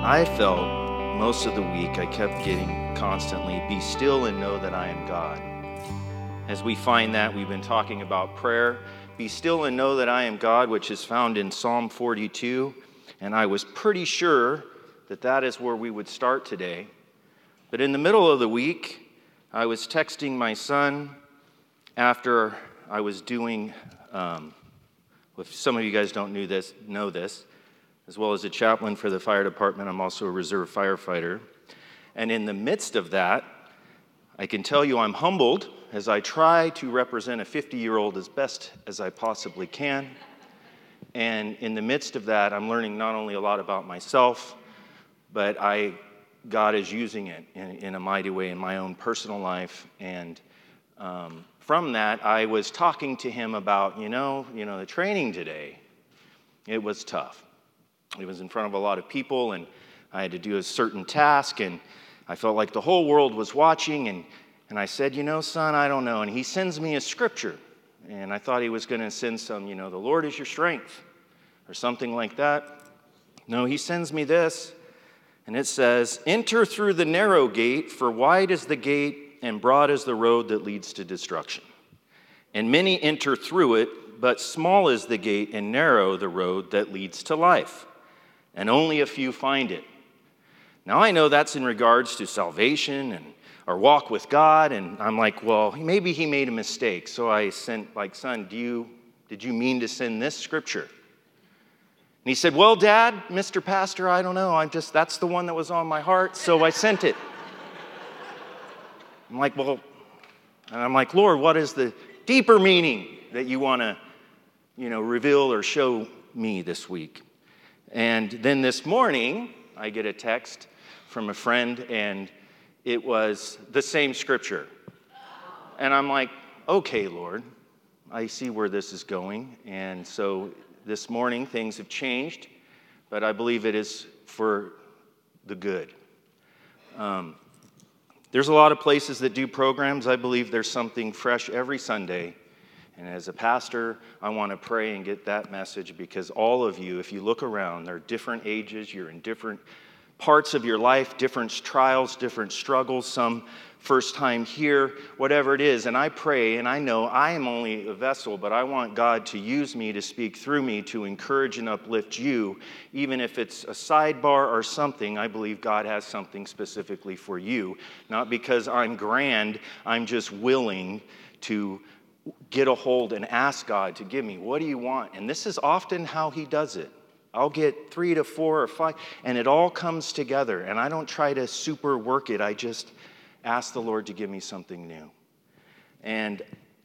I felt most of the week I kept getting constantly, be still and know that I am God. As we find that, we've been talking about prayer. Be still and know that I am God, which is found in Psalm 42. And I was pretty sure that that is where we would start today. But in the middle of the week, I was texting my son after I was doing, if some of you guys don't know this, as well as a chaplain for the fire department, I'm also a reserve firefighter. And in the midst of that, I can tell you I'm humbled as I try to represent a 50-year-old as best as I possibly can. And in the midst of that, I'm learning not only a lot about myself, but God is using it in a mighty way in my own personal life. And from that, I was talking to him about, the training today. It was tough. It was in front of a lot of people, and I had to do a certain task, and I felt like the whole world was watching, and I said, son, I don't know. And he sends me a scripture, and I thought he was going to send some, the Lord is your strength, or something like that. No, he sends me this, and it says, enter through the narrow gate, for wide is the gate, and broad is the road that leads to destruction. And many enter through it, but small is the gate, and narrow the road that leads to life. And only a few find it. Now I know that's in regards to salvation and our walk with God, and I'm like, well, maybe he made a mistake. So I sent, son, did you mean to send this scripture? And he said, well, Dad, Mr. Pastor, I don't know. That's the one that was on my heart, so I sent it. I'm like, Lord, what is the deeper meaning that you want to, reveal or show me this week? And then this morning, I get a text from a friend, and it was the same scripture. And I'm like, okay, Lord, I see where this is going. And so this morning, things have changed, but I believe it is for the good. There's a lot of places that do programs. I believe there's something fresh every Sunday. And as a pastor, I want to pray and get that message, because all of you, if you look around, there are different ages, you're in different parts of your life, different trials, different struggles, some first time here, whatever it is. And I pray, and I know I am only a vessel, but I want God to use me to speak through me to encourage and uplift you. Even if it's a sidebar or something, I believe God has something specifically for you. Not because I'm grand, I'm just willing to get a hold and ask God to give me, what do you want? And this is often how he does it. I'll get 3 to 4 or 5, and it all comes together. And I don't try to super work it. I just ask the Lord to give me something new. And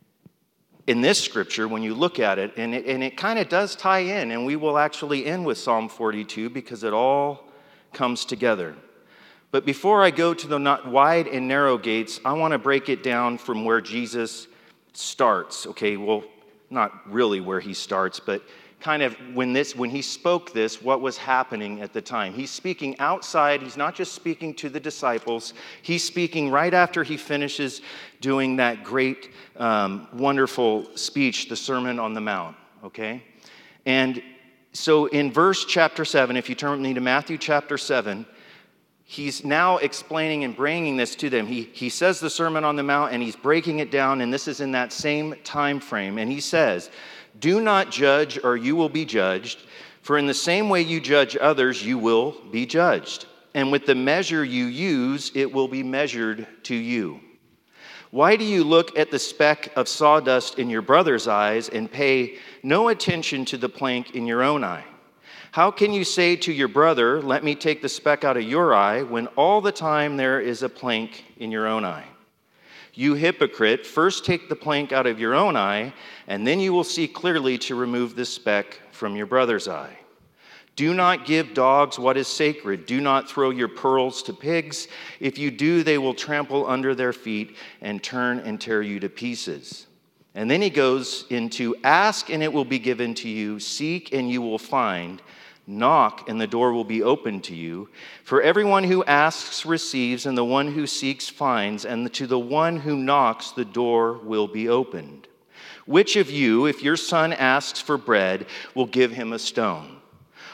in this scripture, when you look at it, and it kind of does tie in, and we will actually end with Psalm 42 because it all comes together. But before I go to the wide and narrow gates, I want to break it down from where Jesus starts. Okay, well, not really where he starts, but kind of when he spoke this, what was happening at the time. He's speaking outside. He's not just speaking to the disciples. He's speaking right after he finishes doing that great, wonderful speech, the Sermon on the Mount, okay? And so in chapter 7, if you turn with me to Matthew chapter 7, he's now explaining and bringing this to them. He says the Sermon on the Mount, and he's breaking it down, and this is in that same time frame. And he says, do not judge, or you will be judged, for in the same way you judge others, you will be judged. And with the measure you use, it will be measured to you. Why do you look at the speck of sawdust in your brother's eyes and pay no attention to the plank in your own eye? How can you say to your brother, let me take the speck out of your eye, when all the time there is a plank in your own eye? You hypocrite, first take the plank out of your own eye, and then you will see clearly to remove the speck from your brother's eye. Do not give dogs what is sacred. Do not throw your pearls to pigs. If you do, they will trample under their feet and turn and tear you to pieces. And then he goes into, ask and it will be given to you, seek and you will find, knock and the door will be opened to you. For everyone who asks receives, and the one who seeks finds, and to the one who knocks the door will be opened. Which of you, if your son asks for bread, will give him a stone?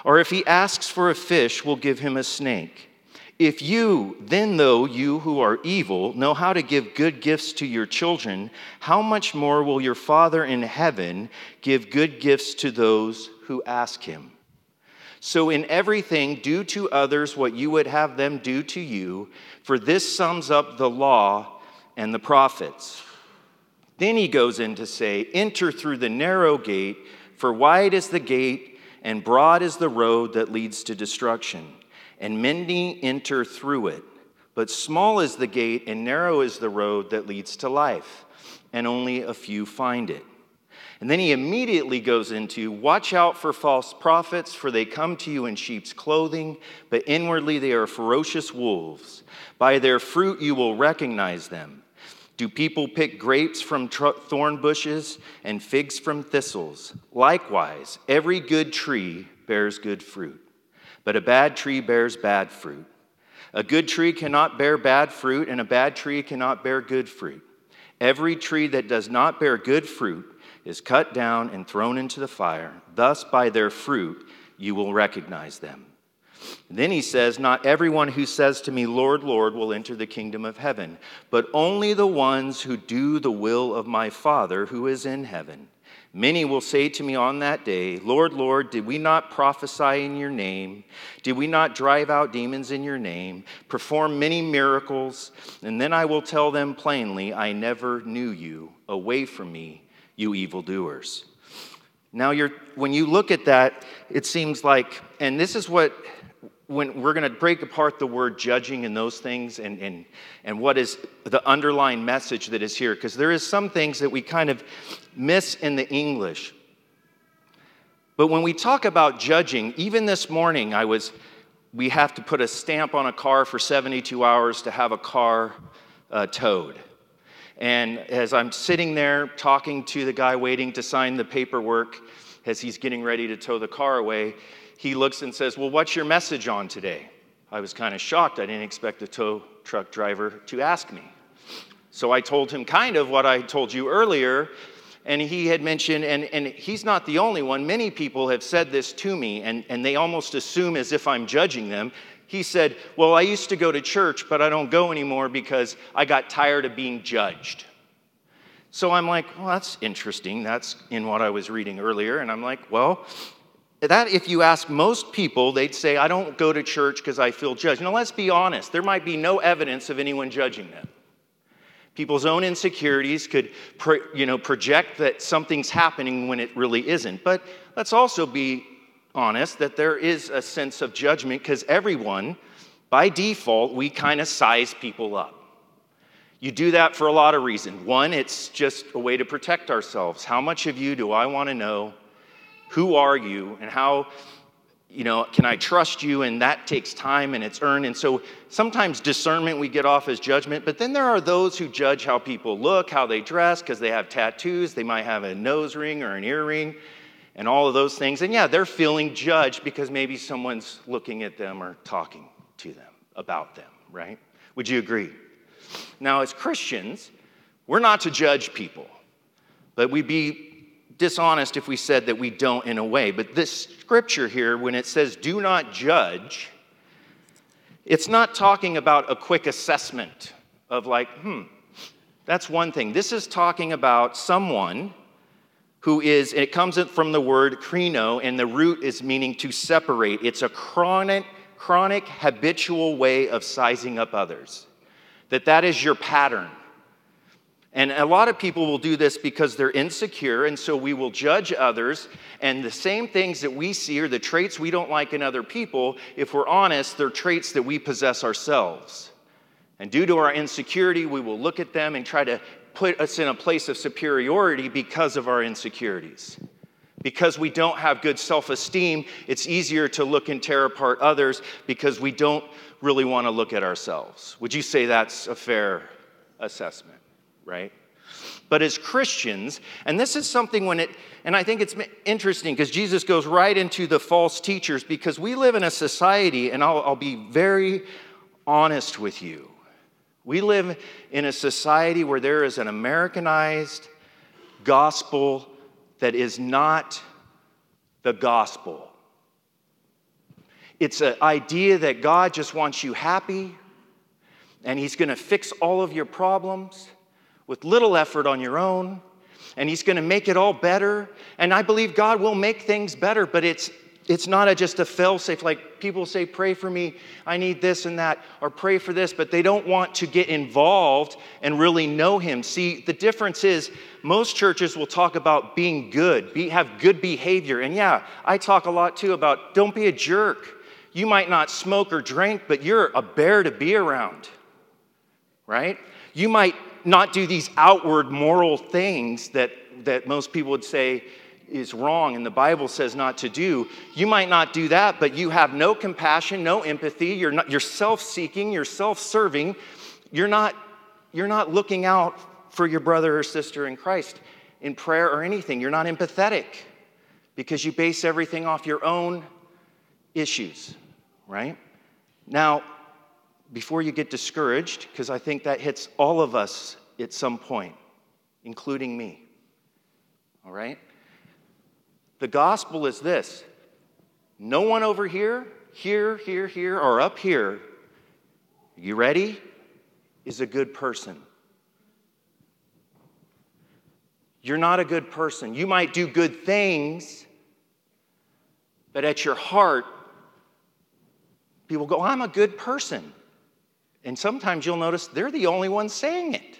Or if he asks for a fish, we'll give him a snake. If you, then though you who are evil, know how to give good gifts to your children, how much more will your Father in heaven give good gifts to those who ask him? So in everything, do to others what you would have them do to you, for this sums up the law and the prophets. Then he goes in to say, enter through the narrow gate, for wide is the gate and broad is the road that leads to destruction, and many enter through it. But small is the gate and narrow is the road that leads to life, and only a few find it. And then he immediately goes into, watch out for false prophets, for they come to you in sheep's clothing, but inwardly they are ferocious wolves. By their fruit you will recognize them. Do people pick grapes from thorn bushes and figs from thistles? Likewise, every good tree bears good fruit, but a bad tree bears bad fruit. A good tree cannot bear bad fruit, and a bad tree cannot bear good fruit. Every tree that does not bear good fruit is cut down and thrown into the fire. Thus, by their fruit, you will recognize them. And then he says, not everyone who says to me, Lord, Lord, will enter the kingdom of heaven, but only the ones who do the will of my Father who is in heaven. Many will say to me on that day, Lord, Lord, did we not prophesy in your name? Did we not drive out demons in your name, perform many miracles? And then I will tell them plainly, I never knew you. Away from me, you evildoers. Now, when you look at that, it seems like, and this is what, when we're going to break apart the word judging and those things and what is the underlying message that is here, because there is some things that we kind of miss in the English. But when we talk about judging, even this morning we have to put a stamp on a car for 72 hours to have a car towed. And as I'm sitting there talking to the guy waiting to sign the paperwork as he's getting ready to tow the car away, he looks and says, well, what's your message on today? I was kind of shocked. I didn't expect a tow truck driver to ask me. So I told him kind of what I told you earlier, and he had mentioned, and he's not the only one. Many people have said this to me, and they almost assume as if I'm judging them. He said, well, I used to go to church, but I don't go anymore because I got tired of being judged. So I'm like, well, that's interesting. That's in what I was reading earlier. And I'm like, well, that if you ask most people, they'd say, I don't go to church because I feel judged. Now, let's be honest. There might be no evidence of anyone judging them. People's own insecurities could project that something's happening when it really isn't. But let's also be honest that there is a sense of judgment because everyone, by default, we kind of size people up. You do that for a lot of reasons. One, it's just a way to protect ourselves. How much of you do I want to know? Who are you? And how, can I trust you? And that takes time and it's earned. And so sometimes discernment we get off as judgment. But then there are those who judge how people look, how they dress, because they have tattoos. They might have a nose ring or an earring and all of those things. And yeah, they're feeling judged because maybe someone's looking at them or talking to them about them, right? Would you agree? Now, as Christians, we're not to judge people, but we'd be dishonest if we said that we don't in a way. But this scripture here, when it says do not judge, it's not talking about a quick assessment of like, that's one thing. This is talking about someone who is, it comes from the word krino, and the root is meaning to separate. It's a chronic, habitual way of sizing up others. That is your pattern. And a lot of people will do this because they're insecure, and so we will judge others, and the same things that we see are the traits we don't like in other people. If we're honest, they're traits that we possess ourselves. And due to our insecurity, we will look at them and try to put us in a place of superiority because of our insecurities. Because we don't have good self-esteem, it's easier to look and tear apart others because we don't really want to look at ourselves. Would you say that's a fair assessment, right? But as Christians, and this is something and I think it's interesting because Jesus goes right into the false teachers because we live in a society, and I'll be very honest with you. We live in a society where there is an Americanized gospel that is not the gospel. It's an idea that God just wants you happy, and he's going to fix all of your problems with little effort on your own, and he's going to make it all better. And I believe God will make things better, but it's not just a fail-safe. Like people say, pray for me, I need this and that, or pray for this, but they don't want to get involved and really know him. See, the difference is most churches will talk about being good, have good behavior. And yeah, I talk a lot too about don't be a jerk. You might not smoke or drink, but you're a bear to be around, right? You might not do these outward moral things that most people would say is wrong and the Bible says not to do. You might not do that, but you have no compassion, no empathy. You're self-seeking, you're self-serving. You're not looking out for your brother or sister in Christ in prayer or anything. You're not empathetic because you base everything off your own issues, right? Now, before you get discouraged, because I think that hits all of us at some point, including me, all right? The gospel is this: no one over here, or up here, you ready, is a good person. You're not a good person. You might do good things, but at your heart, people go, I'm a good person. And sometimes you'll notice they're the only ones saying it.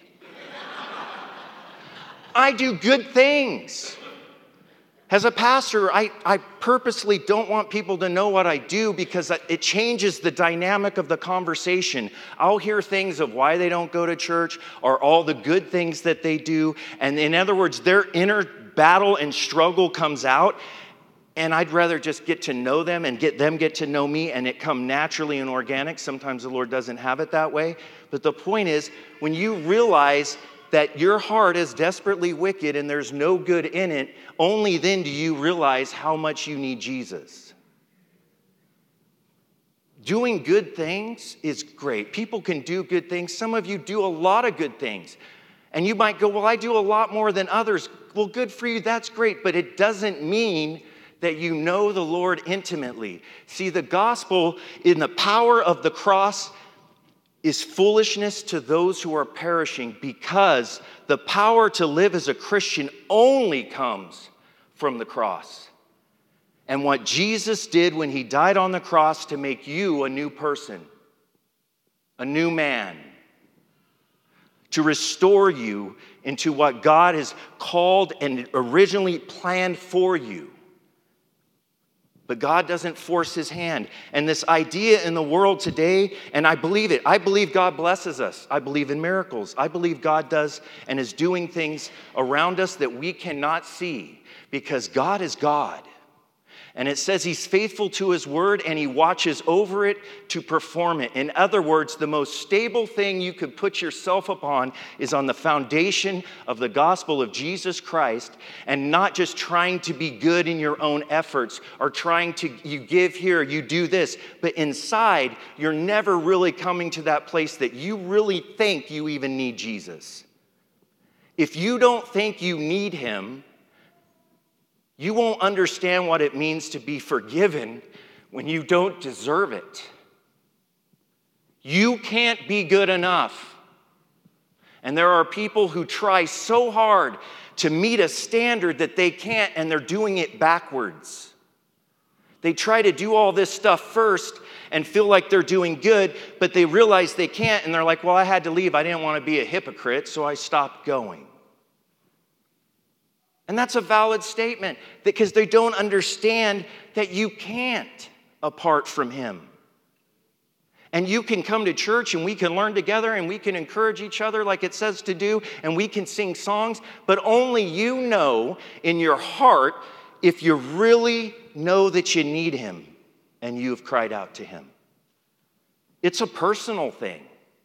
I do good things. As a pastor, I purposely don't want people to know what I do because it changes the dynamic of the conversation. I'll hear things of why they don't go to church or all the good things that they do. And in other words, their inner battle and struggle comes out. And I'd rather just get to know them and get to know me and it come naturally and organic. Sometimes the Lord doesn't have it that way. But the point is, when you realize that your heart is desperately wicked and there's no good in it, only then do you realize how much you need Jesus. Doing good things is great. People can do good things. Some of you do a lot of good things. And you might go, well, I do a lot more than others. Well, good for you. That's great. But it doesn't mean that you know the Lord intimately. See, the gospel in the power of the cross is foolishness to those who are perishing, because the power to live as a Christian only comes from the cross. And what Jesus did when he died on the cross to make you a new person, a new man, to restore you into what God has called and originally planned for you. But God doesn't force his hand. And this idea in the world today, and I believe it. I believe God blesses us. I believe in miracles. I believe God does and is doing things around us that we cannot see, because God is God. And it says he's faithful to his word and he watches over it to perform it. In other words, the most stable thing you could put yourself upon is on the foundation of the gospel of Jesus Christ, and not just trying to be good in your own efforts or trying to, you give here, you do this. But inside, you're never really coming to that place that you really think you even need Jesus. If you don't think you need him, you won't understand what it means to be forgiven when you don't deserve it. You can't be good enough. And there are people who try so hard to meet a standard that they can't, and they're doing it backwards. They try to do all this stuff first and feel like they're doing good, but they realize they can't, and they're like, well, I had to leave. I didn't want to be a hypocrite, so I stopped going. And that's a valid statement, because they don't understand that you can't apart from him. And you can come to church and we can learn together and we can encourage each other like it says to do, and we can sing songs, but only you know in your heart if you really know that you need him and you've cried out to him. It's a personal thing.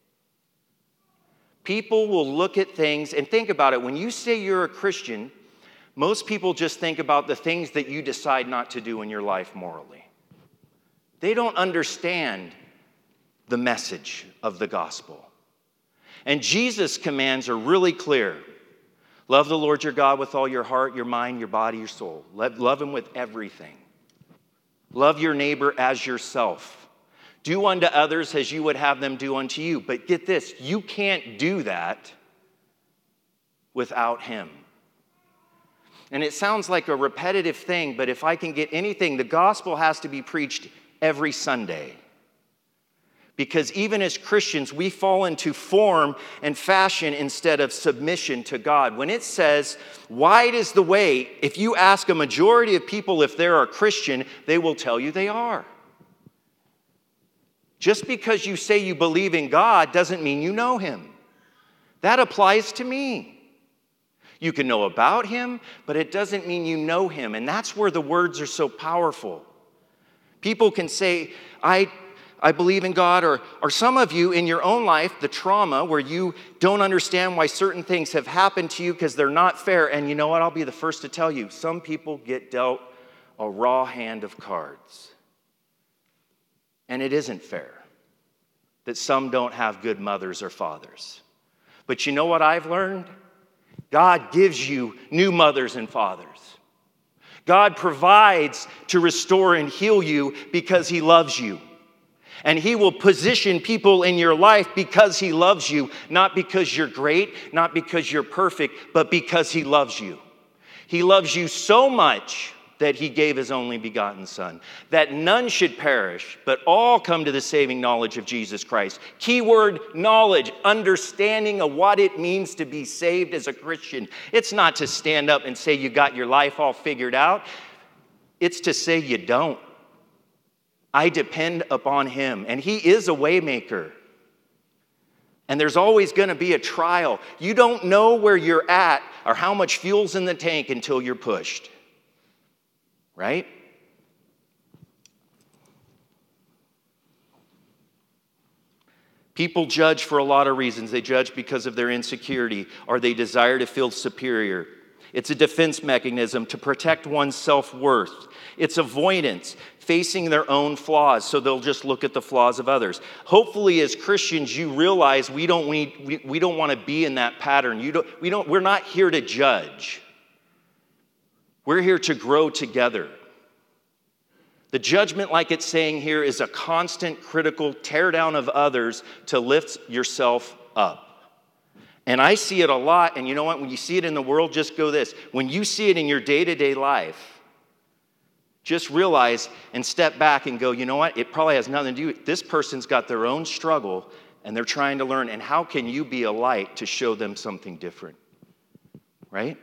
People will look at things and think about it. When you say you're a Christian, most people just think about the things that you decide not to do in your life morally. They don't understand the message of the gospel. And Jesus' commands are really clear. Love the Lord your God with all your heart, your mind, your body, your soul. Love him with everything. Love your neighbor as yourself. Do unto others as you would have them do unto you. But get this, you can't do that without him. And it sounds like a repetitive thing, but if I can get anything, the gospel has to be preached every Sunday. Because even as Christians, we fall into form and fashion instead of submission to God. When it says, wide is the way, if you ask a majority of people if they're a Christian, they will tell you they are. Just because you say you believe in God doesn't mean you know him. That applies to me. You can know about him, but it doesn't mean you know him. And that's where the words are so powerful. People can say, I believe in God, or some of you in your own life, the trauma where you don't understand why certain things have happened to you because they're not fair. And you know what? I'll be the first to tell you, some people get dealt a raw hand of cards. And it isn't fair that some don't have good mothers or fathers. But you know what I've learned? God gives you new mothers and fathers. God provides to restore and heal you because he loves you. And he will position people in your life because he loves you, not because you're great, not because you're perfect, but because he loves you. He loves you so much that he gave his only begotten Son, that none should perish, but all come to the saving knowledge of Jesus Christ. Keyword, knowledge, understanding of what it means to be saved as a Christian. It's not to stand up and say you got your life all figured out. It's to say you don't. I depend upon him, and he is a way maker. And there's always going to be a trial. You don't know where you're at or how much fuel's in the tank until you're pushed. Right? People judge for a lot of reasons. They judge because of their insecurity or they desire to feel superior. It's a defense mechanism to protect one's self-worth. It's avoidance, facing their own flaws, so they'll just look at the flaws of others. Hopefully, as Christians, you realize we don't want to be in that pattern. We're not here to judge. We're here to grow together. The judgment, like it's saying here, is a constant critical teardown of others to lift yourself up. And I see it a lot, and you know what? When you see it in the world, just go this. When you see it in your day-to-day life, just realize and step back and go, you know what? It probably has nothing to do with this person's got their own struggle, and they're trying to learn. And how can you be a light to show them something different? Right?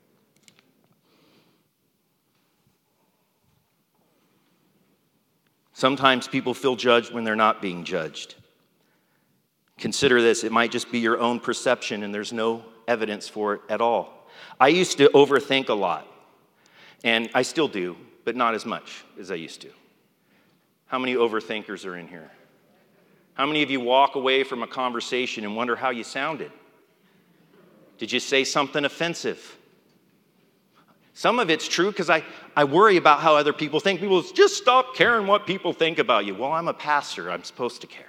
Sometimes people feel judged when they're not being judged. Consider this, it might just be your own perception and there's no evidence for it at all. I used to overthink a lot, and I still do, but not as much as I used to. How many overthinkers are in here? How many of you walk away from a conversation and wonder how you sounded? Did you say something offensive? Some of it's true because I worry about how other people think. People just stop caring what people think about you. Well, I'm a pastor. I'm supposed to care.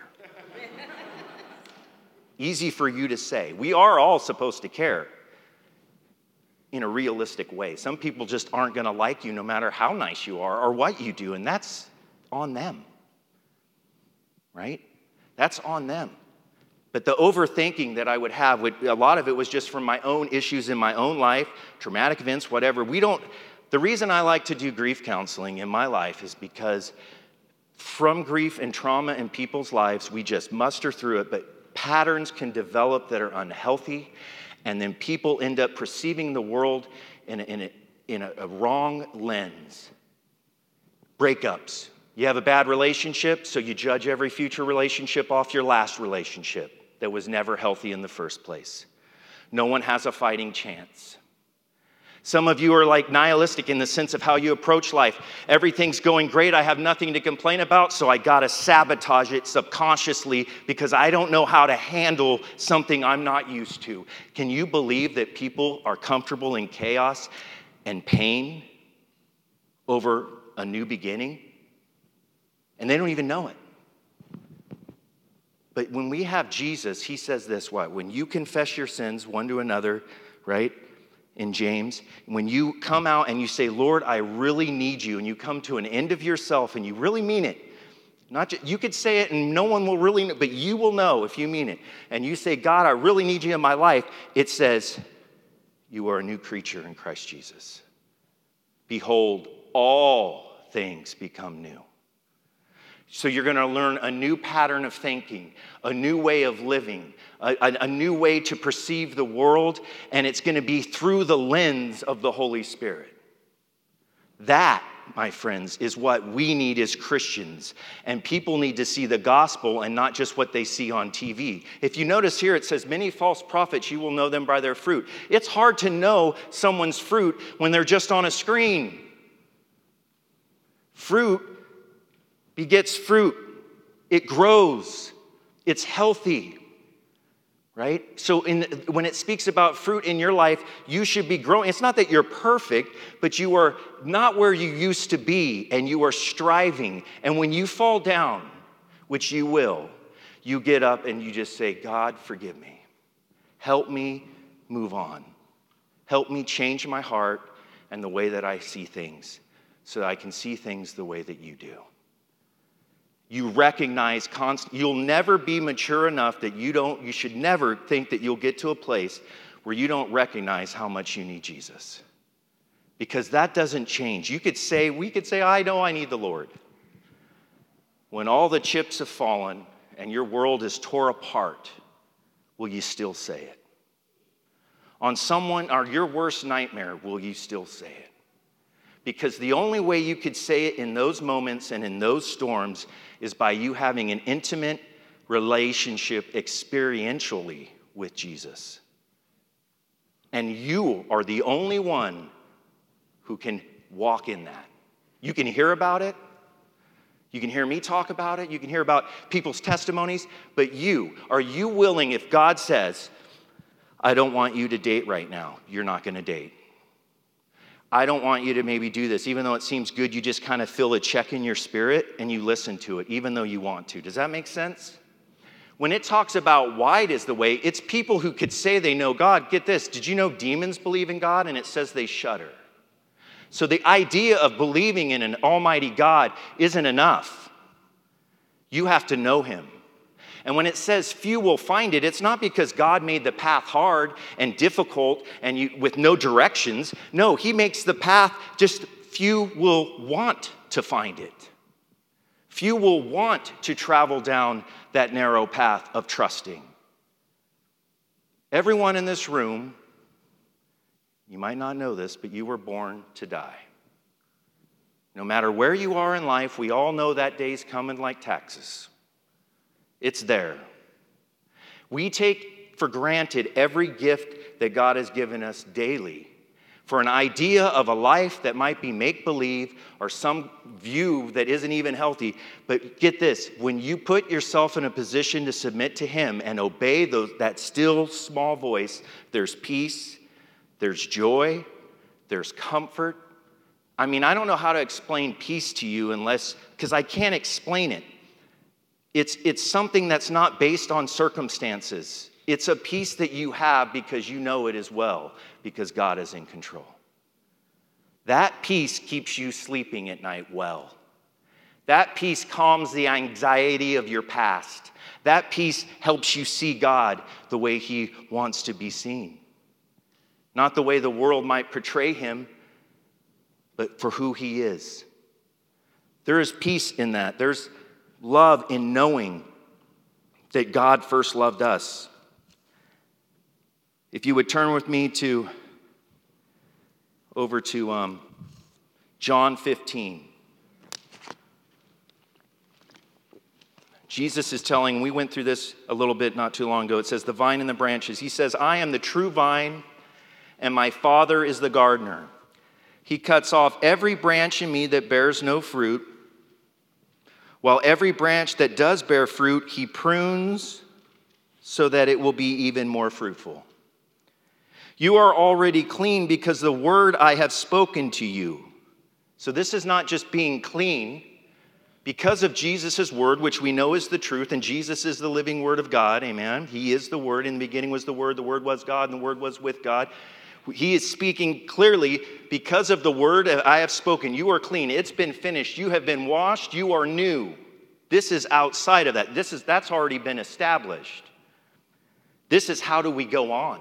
Easy for you to say. We are all supposed to care in a realistic way. Some people just aren't going to like you no matter how nice you are or what you do, and that's on them. Right? That's on them. But the overthinking that I would have, a lot of it was just from my own issues in my own life, traumatic events, whatever. The reason I like to do grief counseling in my life is because from grief and trauma in people's lives, we just muster through it, but patterns can develop that are unhealthy, and then people end up perceiving the world in a wrong lens. Breakups. You have a bad relationship, so you judge every future relationship off your last relationship that was never healthy in the first place. No one has a fighting chance. Some of you are like nihilistic in the sense of how you approach life. Everything's going great. I have nothing to complain about, so I got to sabotage it subconsciously because I don't know how to handle something I'm not used to. Can you believe that people are comfortable in chaos and pain over a new beginning? And they don't even know it. But when we have Jesus, he says this, what? When you confess your sins one to another, right? in James, when you come out and you say, Lord, I really need you, and you come to an end of yourself and you really mean it, not just, you could say it and no one will really know, but you will know if you mean it, and you say, God, I really need you in my life, it says, you are a new creature in Christ Jesus. Behold, all things become new. So you're going to learn a new pattern of thinking, a new way of living, a new way to perceive the world, and it's going to be through the lens of the Holy Spirit. That, my friends, is what we need as Christians. And people need to see the gospel and not just what they see on TV. If you notice here, it says, many false prophets, you will know them by their fruit. It's hard to know someone's fruit when they're just on a screen. Fruit begets fruit. It grows. It's healthy, right? So when it speaks about fruit in your life, you should be growing. It's not that you're perfect, but you are not where you used to be, and you are striving. And when you fall down, which you will, you get up and you just say, God, forgive me. Help me move on. Help me change my heart and the way that I see things so that I can see things the way that you do. You recognize you'll never be mature enough that you should never think that you'll get to a place where you don't recognize how much you need Jesus. Because that doesn't change. We could say, I know I need the Lord. When all the chips have fallen and your world is tore apart, will you still say it? On someone or your worst nightmare, will you still say it? Because the only way you could say it in those moments and in those storms is by you having an intimate relationship experientially with Jesus. And you are the only one who can walk in that. You can hear about it. You can hear me talk about it. You can hear about people's testimonies. But are you willing, if God says, I don't want you to date right now, you're not going to date. I don't want you to maybe do this. Even though it seems good, you just kind of feel a check in your spirit and you listen to it, even though you want to. Does that make sense? When it talks about wide is the way, it's people who could say they know God. Get this. Did you know demons believe in God? And it says they shudder. So the idea of believing in an almighty God isn't enough. You have to know him. And when it says few will find it, it's not because God made the path hard and difficult and with no directions. No, he makes the path just few will want to find it. Few will want to travel down that narrow path of trusting. Everyone in this room, you might not know this, but you were born to die. No matter where you are in life, we all know that day's coming like taxes. It's there. We take for granted every gift that God has given us daily for an idea of a life that might be make-believe or some view that isn't even healthy. But get this, when you put yourself in a position to submit to him and obey that still small voice, there's peace, there's joy, there's comfort. I mean, I don't know how to explain peace to you because I can't explain it. It's something that's not based on circumstances. It's a peace that you have because you know it as well, because God is in control. That peace keeps you sleeping at night well. That peace calms the anxiety of your past. That peace helps you see God the way he wants to be seen. Not the way the world might portray him, but for who he is. There is peace in that. There's love in knowing that God first loved us. If you would turn with me over to John 15. Jesus is telling, we went through this a little bit not too long ago. It says, the vine and the branches. He says, I am the true vine, and my Father is the gardener. He cuts off every branch in me that bears no fruit, while every branch that does bear fruit, he prunes so that it will be even more fruitful. You are already clean because the word I have spoken to you. So this is not just being clean. Because of Jesus' word, which we know is the truth, and Jesus is the living word of God, amen? He is the word. In the beginning was the word was God, and the word was with God. He is speaking clearly, because of the word I have spoken, you are clean. It's been finished. You have been washed. You are new. This is outside of that. That's already been established. This is how do we go on?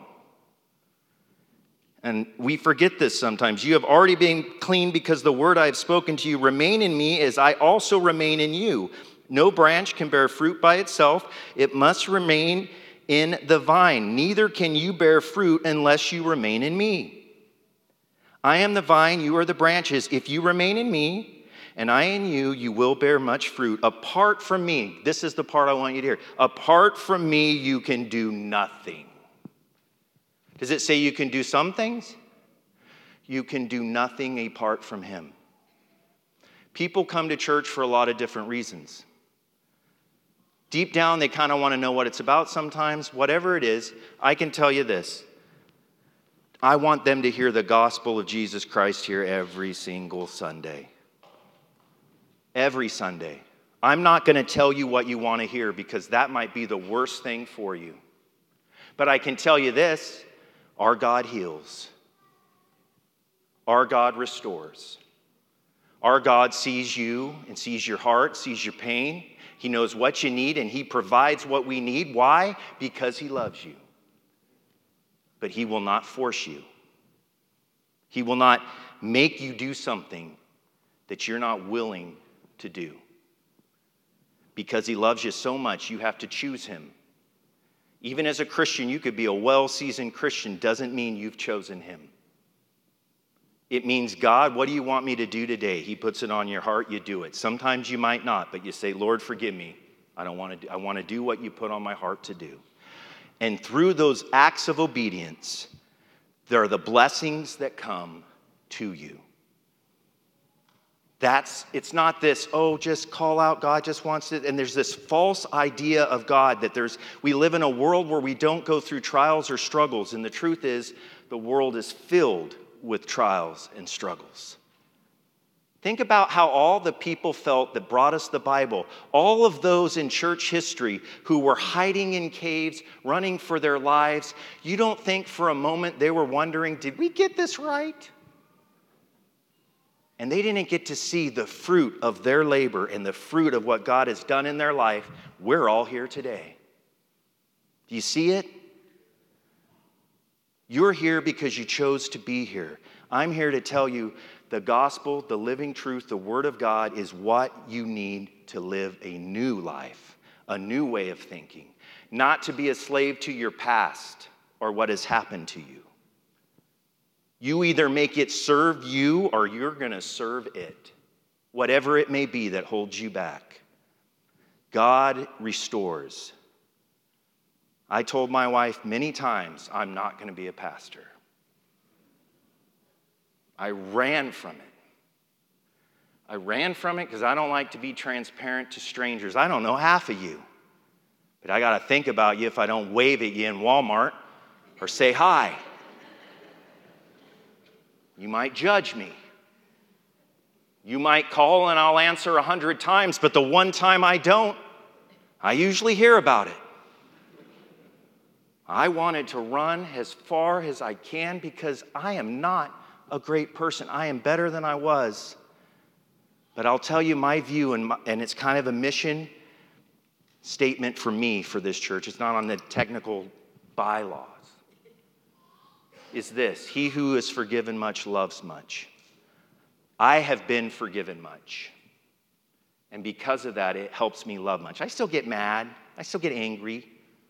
And we forget this sometimes. You have already been clean because the word I have spoken to you. Remain in me as I also remain in you. No branch can bear fruit by itself. It must remain in the vine. Neither can you bear fruit unless you remain in me. I am the vine, you are the branches. If you remain in me and I in you, you will bear much fruit. Apart from me, this is the part I want you to hear. Apart from me, you can do nothing. Does it say you can do some things? You can do nothing apart from him. People come to church for a lot of different reasons. Deep down, they kind of want to know what it's about sometimes. Whatever it is, I can tell you this. I want them to hear the gospel of Jesus Christ here every single Sunday. Every Sunday. I'm not going to tell you what you want to hear because that might be the worst thing for you. But I can tell you this. Our God heals. Our God restores. Our God sees you and sees your heart, sees your pain. He knows what you need and he provides what we need. Why? Because he loves you. But he will not force you. He will not make you do something that you're not willing to do. Because he loves you so much, you have to choose him. Even as a Christian, you could be a well-seasoned Christian, doesn't mean you've chosen him. It means, God, what do you want me to do today? He puts it on your heart, you do it. Sometimes you might not, but you say, Lord, forgive me. I want to do what you put on my heart to do. And through those acts of obedience, there are the blessings that come to you. It's not this, just call out, God just wants it. And there's this false idea of God that we live in a world where we don't go through trials or struggles. And the truth is, the world is filled with trials and struggles. Think about how all the people felt that brought us the Bible, all of those in church history who were hiding in caves, running for their lives. You don't think for a moment they were wondering, did we get this right? And they didn't get to see the fruit of their labor and the fruit of what God has done in their life. We're all here today. Do you see it? You're here because you chose to be here. I'm here to tell you the gospel, the living truth, the word of God is what you need to live a new life, a new way of thinking, not to be a slave to your past or what has happened to you. You either make it serve you or you're going to serve it, whatever it may be that holds you back. God restores. I told my wife many times, I'm not going to be a pastor. I ran from it. I ran from it because I don't like to be transparent to strangers. I don't know half of you. But I got to think about you if I don't wave at you in Walmart or say hi. You might judge me. You might call and I'll answer 100 times, but the one time I don't, I usually hear about it. I wanted to run as far as I can because I am not a great person. I am better than I was. But I'll tell you my view, and it's kind of a mission statement for me for this church. It's not on the technical bylaws. Is this: he who is forgiven much loves much. I have been forgiven much. And because of that, it helps me love much. I still get mad. I still get angry.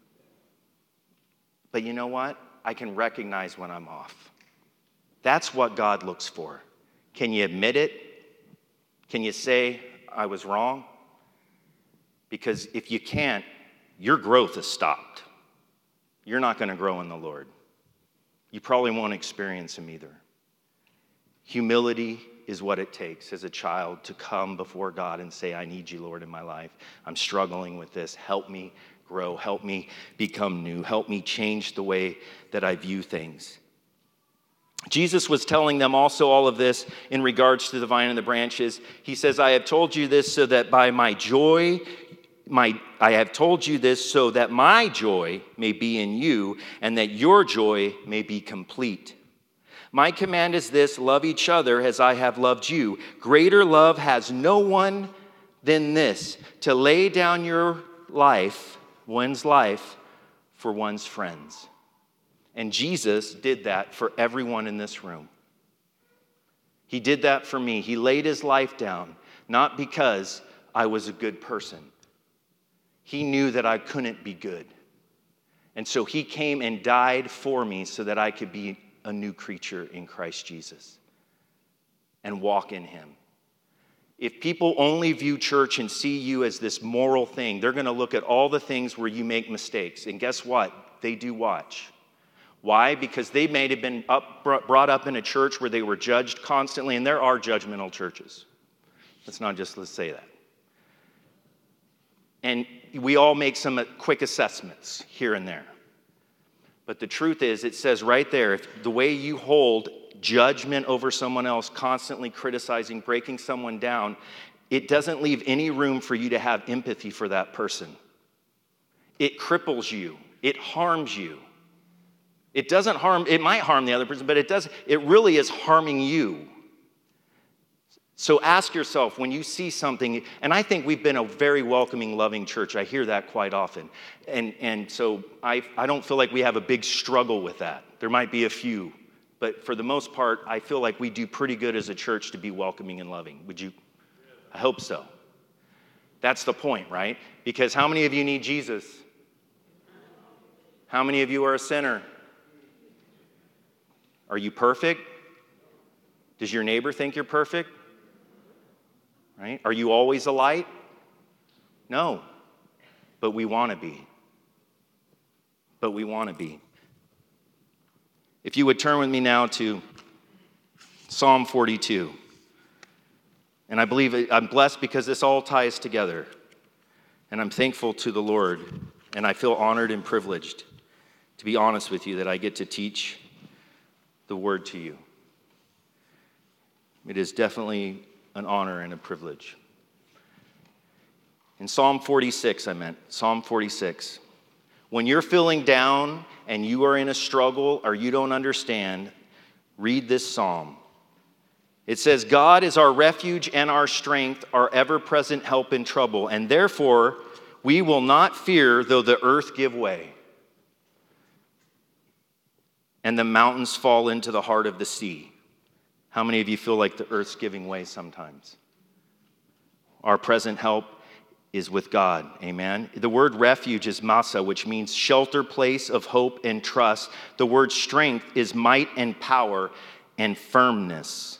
But you know what? I can recognize when I'm off. That's what God looks for. Can you admit it? Can you say, I was wrong? Because if you can't, your growth is stopped. You're not going to grow in the Lord. You probably won't experience him either. Humility is what it takes as a child to come before God and say, I need you, Lord, in my life. I'm struggling with this. Help me grow. Help me become new. Help me change the way that I view things. Jesus was telling them also all of this in regards to the vine and the branches. He says, I have told you this so that by my joy, I have told you this so that my joy may be in you and that your joy may be complete. My command is this: love each other as I have loved you. Greater love has no one than this, to lay down your life, one's life, for one's friends. And Jesus did that for everyone in this room. He did that for me. He laid his life down, not because I was a good person. He knew that I couldn't be good. And so he came and died for me so that I could be a new creature in Christ Jesus and walk in him. If people only view church and see you as this moral thing, they're going to look at all the things where you make mistakes. And guess what? They do watch. Why? Because they may have been brought up in a church where they were judged constantly, and there are judgmental churches. Let's say that. And we all make some quick assessments here and there. But the truth is, it says right there, if the way you hold judgment over someone else, constantly criticizing, breaking someone down, it doesn't leave any room for you to have empathy for that person. It cripples you. It harms you. It doesn't harm, it might harm the other person, but it really is harming you. So ask yourself, when you see something, and I think we've been a very welcoming, loving church. I hear that quite often. And so I don't feel like we have a big struggle with that. There might be a few, but for the most part, I feel like we do pretty good as a church to be welcoming and loving. Would you? I hope so. That's the point, right? Because how many of you need Jesus? How many of you are a sinner? Are you perfect? Does your neighbor think you're perfect? Right? Are you always a light? No. But we want to be. If you would turn with me now to Psalm 42. And I believe I'm blessed because this all ties together. And I'm thankful to the Lord. And I feel honored and privileged, to be honest with you, that I get to teach the word to you. It is definitely an honor and a privilege. In Psalm 46, Psalm 46. When you're feeling down and you are in a struggle or you don't understand, read this psalm. It says, God is our refuge and our strength, our ever-present help in trouble, and therefore we will not fear though the earth give way and the mountains fall into the heart of the sea. How many of you feel like the earth's giving way sometimes? Our present help is with God, amen? The word refuge is masa, which means shelter, place of hope and trust. The word strength is might and power and firmness.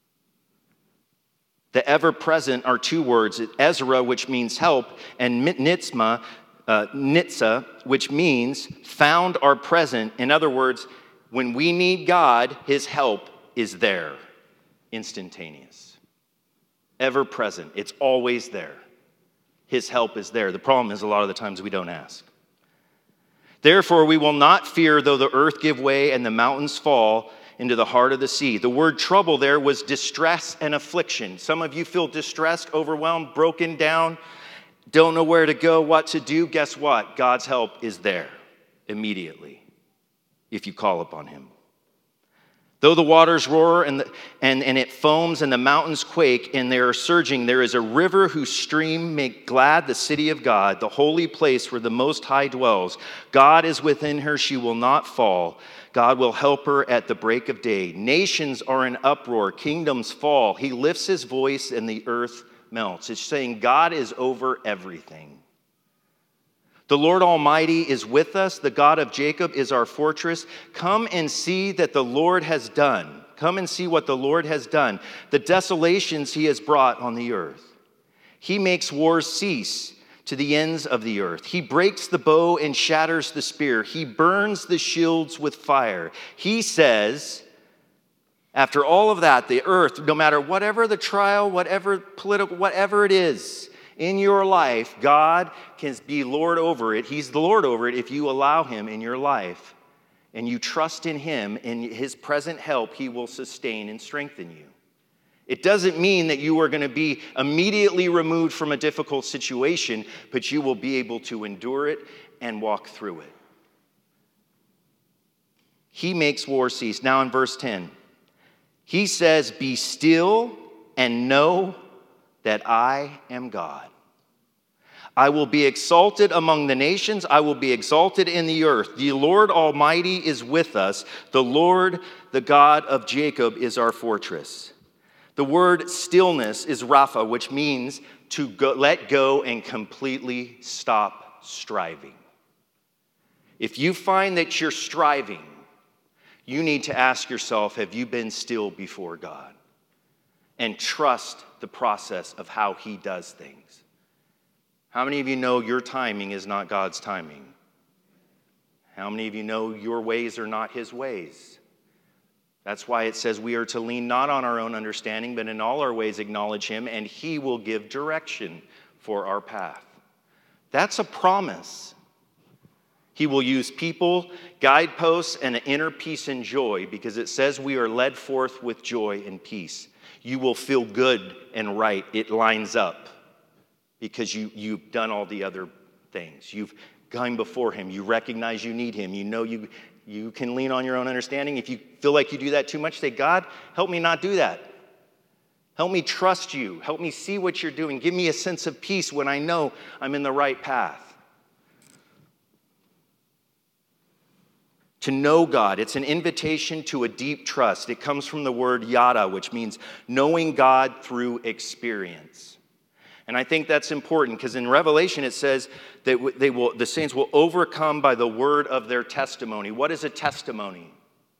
The ever-present are two words, Ezra, which means help, and nitzma, nitza, which means found or present. In other words, when we need God, his help is there, instantaneous, ever present. It's always there. His help is there. The problem is a lot of the times we don't ask. Therefore, we will not fear though the earth give way and the mountains fall into the heart of the sea. The word trouble there was distress and affliction. Some of you feel distressed, overwhelmed, broken down, don't know where to go, what to do. Guess what? God's help is there immediately if you call upon him. Though the waters roar and it foams and the mountains quake and they are surging, there is a river whose stream make glad the city of God, the holy place where the Most High dwells. God is within her, she will not fall. God will help her at the break of day. Nations are in uproar, kingdoms fall. He lifts his voice and the earth melts. It's saying God is over everything. The Lord Almighty is with us. The God of Jacob is our fortress. Come and see that the Lord has done. Come and see what the Lord has done. The desolations he has brought on the earth. He makes wars cease to the ends of the earth. He breaks the bow and shatters the spear. He burns the shields with fire. He says, after all of that, the earth, no matter whatever the trial, whatever political, whatever it is, in your life, God can be Lord over it. He's the Lord over it if you allow him in your life and you trust in him, in his present help, he will sustain and strengthen you. It doesn't mean that you are going to be immediately removed from a difficult situation, but you will be able to endure it and walk through it. He makes war cease. Now in verse 10, He says, "Be still and know that I am God. I will be exalted among the nations. I will be exalted in the earth. The Lord Almighty is with us. The Lord, the God of Jacob, is our fortress." The word stillness is Rapha, which means to let go and completely stop striving. If you find that you're striving, you need to ask yourself, have you been still before God? And trust the process of how He does things. How many of you know your timing is not God's timing? How many of you know your ways are not His ways? That's why it says we are to lean not on our own understanding, but in all our ways acknowledge Him, and He will give direction for our path. That's a promise. He will use people, guideposts, and an inner peace and joy, because it says we are led forth with joy and peace. You will feel good and right. It lines up because you've done all the other things. You've gone before Him. You recognize you need Him. You know you can lean on your own understanding. If you feel like you do that too much, say, "God, help me not do that. Help me trust you. Help me see what you're doing. Give me a sense of peace when I know I'm in the right path." To know God, it's an invitation to a deep trust. It comes from the word yada, which means knowing God through experience. And I think that's important because in Revelation it says that the saints will overcome by the word of their testimony. What is a testimony?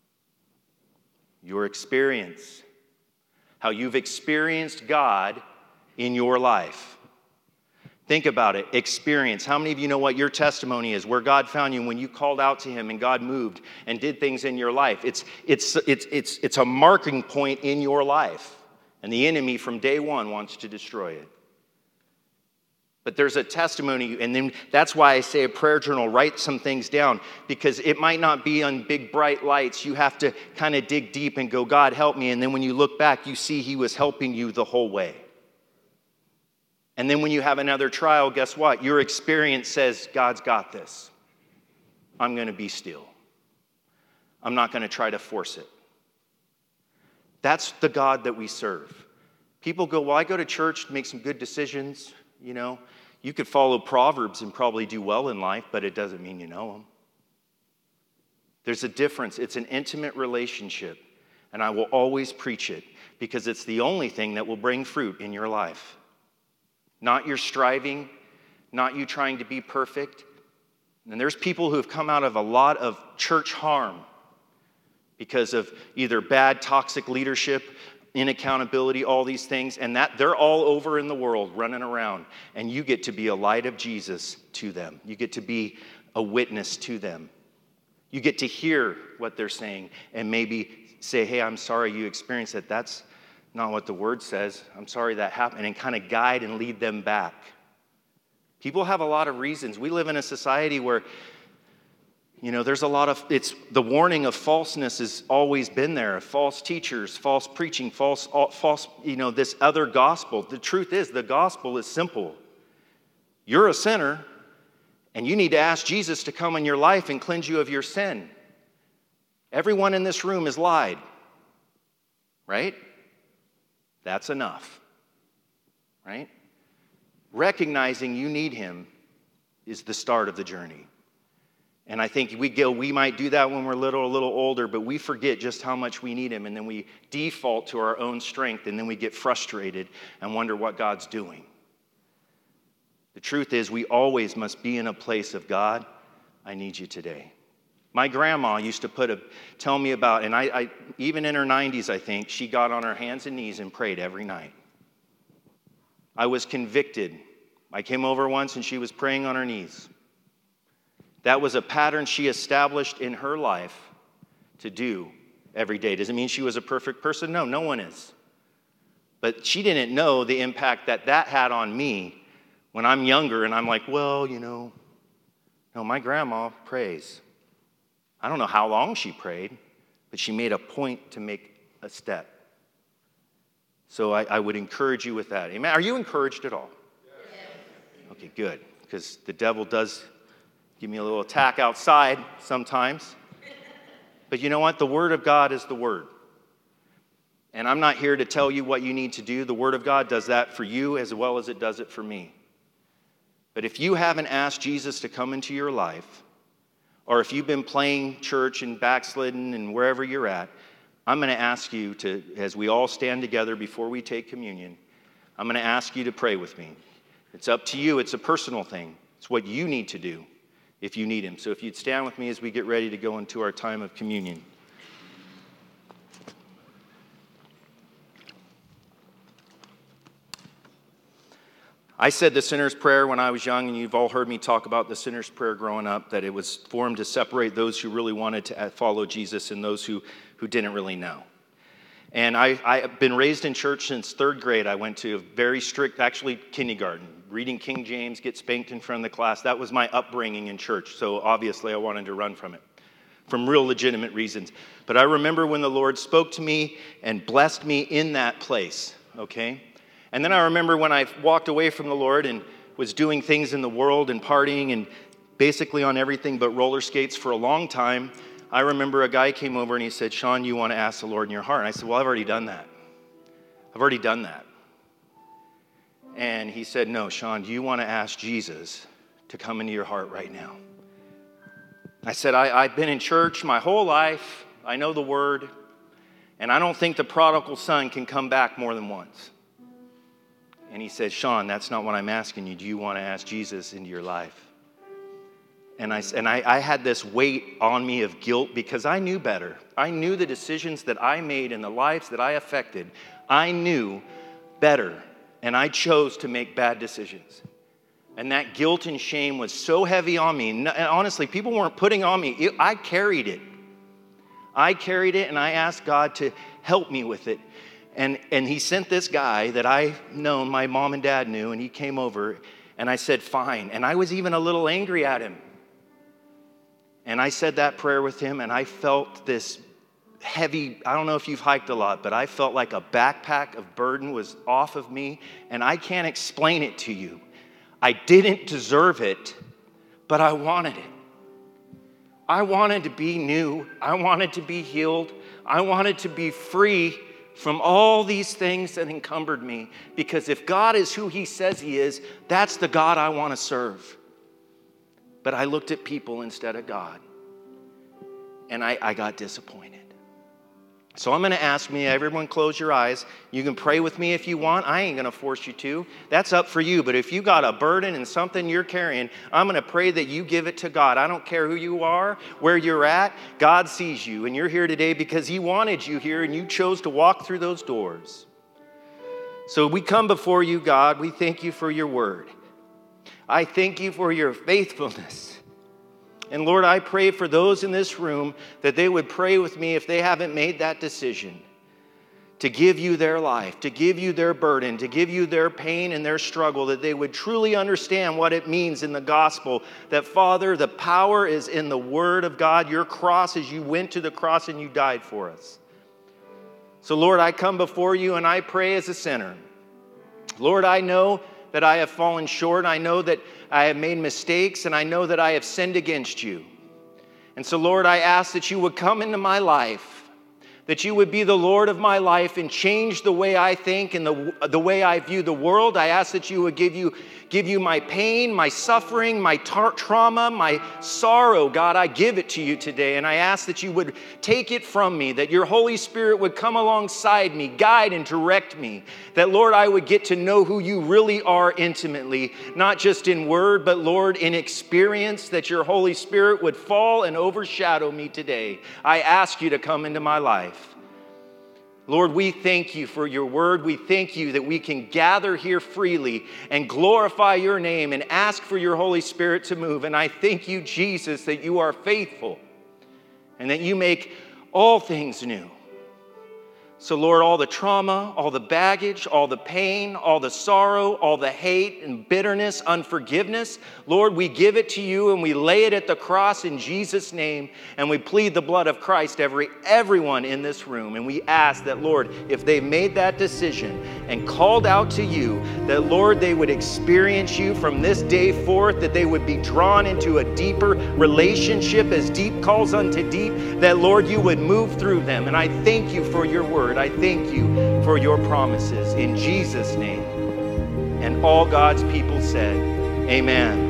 Your experience. How you've experienced God in your life. Think about it. Experience. How many of you know what your testimony is? Where God found you when you called out to Him and God moved and did things in your life. It's a marking point in your life. And the enemy from day one wants to destroy it. But there's a testimony, and then that's why I say a prayer journal, write some things down, because it might not be on big bright lights. You have to kind of dig deep and go, "God, help me." And then when you look back, you see He was helping you the whole way. And then when you have another trial, guess what? Your experience says, "God's got this. I'm going to be still. I'm not going to try to force it." That's the God that we serve. People go, "Well, I go to church to make some good decisions." You know, you could follow Proverbs and probably do well in life, but it doesn't mean you know them. There's a difference. It's an intimate relationship, and I will always preach it because it's the only thing that will bring fruit in your life. Not your striving, not you trying to be perfect. And there's people who have come out of a lot of church harm because of either bad, toxic leadership, inaccountability, all these things, and that they're all over in the world running around, and you get to be a light of Jesus to them. You get to be a witness to them. You get to hear what they're saying and maybe say, "Hey, I'm sorry you experienced that. That's not what the word says. I'm sorry that happened," and kind of guide and lead them back. People have a lot of reasons. We live in a society where there's a lot of, the warning of falseness has always been there. False teachers, false preaching, false, this other gospel. The truth is, the gospel is simple. You're a sinner, and you need to ask Jesus to come in your life and cleanse you of your sin. Everyone in this room has lied, right? That's enough, right? Recognizing you need Him is the start of the journey. And I think we might do that when we're a little older, but we forget just how much we need Him, and then we default to our own strength, and then we get frustrated and wonder what God's doing. The truth is, we always must be in a place of, "God, I need you today." My grandma used to tell me about, and I even in her 90s, I think, she got on her hands and knees and prayed every night. I was convicted. I came over once and she was praying on her knees. That was a pattern she established in her life to do every day. Does it mean she was a perfect person? No, no one is. But she didn't know the impact that had on me when I'm younger and I'm like, "Well, no, my grandma prays." I don't know how long she prayed, but she made a point to make a step. So I would encourage you with that. Amen. Are you encouraged at all? Yes. Okay, good. Because the devil does give me a little attack outside sometimes. But you know what? The Word of God is the Word. And I'm not here to tell you what you need to do. The Word of God does that for you as well as it does it for me. But if you haven't asked Jesus to come into your life, or if you've been playing church and backslidden and wherever you're at, I'm going to ask you to, as we all stand together before we take communion, I'm going to ask you to pray with me. It's up to you. It's a personal thing. It's what you need to do if you need Him. So if you'd stand with me as we get ready to go into our time of communion. I said the sinner's prayer when I was young, and you've all heard me talk about the sinner's prayer growing up, that it was formed to separate those who really wanted to follow Jesus and those who didn't really know. And I've been raised in church since third grade. I went to a very strict, actually kindergarten, reading King James, get spanked in front of the class. That was my upbringing in church, so obviously I wanted to run from it, from real legitimate reasons. But I remember when the Lord spoke to me and blessed me in that place, okay? And then I remember when I walked away from the Lord and was doing things in the world and partying and basically on everything but roller skates for a long time. I remember a guy came over and he said, "Sean, you want to ask the Lord in your heart?" And I said, "Well, I've already done that. I've already done that." And he said, "No, Sean, do you want to ask Jesus to come into your heart right now?" I said, I've been in church my whole life. I know the word. And I don't think the prodigal son can come back more than once. And he said, "Sean, that's not what I'm asking you. Do you want to ask Jesus into your life?" And I had this weight on me of guilt because I knew better. I knew the decisions that I made and the lives that I affected. I knew better, and I chose to make bad decisions. And that guilt and shame was so heavy on me. And honestly, people weren't putting on me. I carried it. I carried it, and I asked God to help me with it. And He sent this guy that I know, my mom and dad knew, and he came over, and I said, "Fine." And I was even a little angry at him. And I said that prayer with him, and I felt this heavy, I don't know if you've hiked a lot, but I felt like a backpack of burden was off of me, and I can't explain it to you. I didn't deserve it, but I wanted it. I wanted to be new. I wanted to be healed. I wanted to be free from all these things that encumbered me. Because if God is who He says He is, that's the God I want to serve. But I looked at people instead of God. And I got disappointed. So I'm going to ask everyone close your eyes. You can pray with me if you want. I ain't going to force you to. That's up for you. But if you got a burden and something you're carrying, I'm going to pray that you give it to God. I don't care who you are, where you're at. God sees you. And you're here today because He wanted you here and you chose to walk through those doors. So we come before you, God. We thank you for your word. I thank you for your faithfulness. And Lord, I pray for those in this room that they would pray with me if they haven't made that decision to give you their life, to give you their burden, to give you their pain and their struggle, that they would truly understand what it means in the gospel, that Father, the power is in the word of God, your cross as you went to the cross and you died for us. So Lord, I come before you and I pray as a sinner. Lord, I know that I have fallen short. I know that I have made mistakes, and I know that I have sinned against you. And so, Lord, I ask that you would come into my life, that you would be the Lord of my life and change the way I think and the way I view the world. I ask that you would give you my pain, my suffering, my trauma, my sorrow. God, I give it to you today, and I ask that you would take it from me, that your Holy Spirit would come alongside me, guide and direct me, that, Lord, I would get to know who you really are intimately, not just in word, but, Lord, in experience, that your Holy Spirit would fall and overshadow me today. I ask you to come into my life. Lord, we thank you for your word. We thank you that we can gather here freely and glorify your name and ask for your Holy Spirit to move. And I thank you, Jesus, that you are faithful and that you make all things new. So, Lord, all the trauma, all the baggage, all the pain, all the sorrow, all the hate and bitterness, unforgiveness, Lord, we give it to you and we lay it at the cross in Jesus' name, and we plead the blood of Christ everyone in this room. And we ask that, Lord, if they made that decision and called out to you, that, Lord, they would experience you from this day forth, that they would be drawn into a deeper relationship as deep calls unto deep, that, Lord, you would move through them. And I thank you for your word. word. I thank you for your promises. In Jesus' name. And all God's people said, amen.